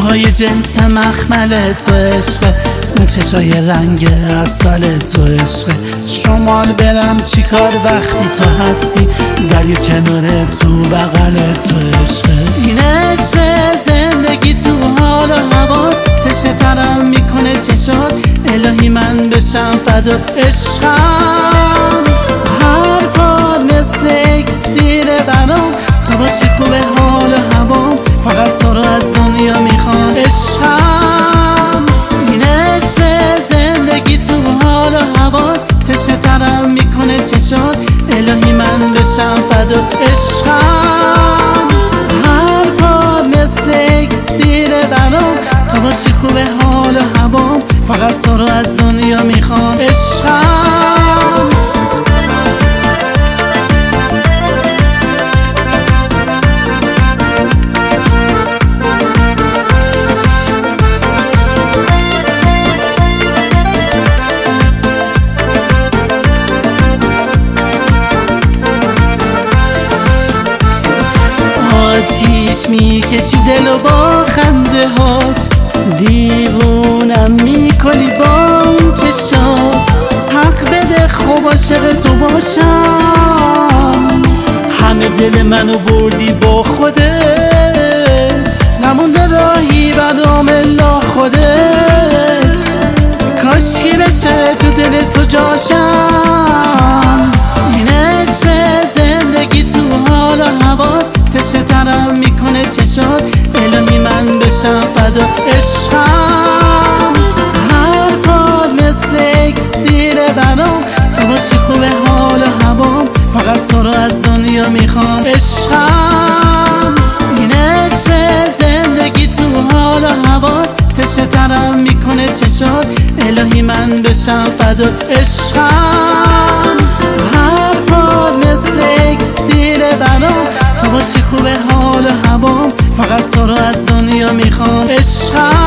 موهای جنس مخمل تو عشقه، اون چشای رنگ عسل تو عشقه. شمال برم چیکار وقتی تو هستی، دریا کنار تو بغل تو عشقه. این عشق زندگی تو حال و هوا، تشنه ترم میکنه چشات، الهی من بشم فدا عشقم. حرفات مثل اکسیره برام، تو باشی خوبه حال و هوام، فقط تو رو از دنیا میخوام عشقم. این عشق زندگی تو حال و هوا، تشنه ترم میکنه چشات، الهی من بشم فدا عشقم. حرفات مثل اکسیره برام، تو باشی خوبه حال و هوام، فقط تو رو از دنیا میخوام عشقم. آتیش میکشی دلو با خنده هات، دیوونم میکنی با اون چشات. حق بده خوب عاشق تو باشم، همه دل منو بردی با خودت، نمونده راهی برام الا خودت. کاشکی بشه تو دل تو جاشم. این عشق زندگی تو حال و هوات، تشنه ترم میکنه چشات، الهی من بشم فدا عشقم. حرفات مثل اکسیره برام، تو باشی خوبه حال و هوام، فقط تو رو از دنیا میخوام عشقم. این عشق زندگی تو حال و هوات، تشنه ترم میکنه چشات، الهی من بشم فدا عشقم. حرفات مثل اکسیره برام، تو باشی خوبه حال و هوام، فقط تو رو از دنیا میخوام عشقم.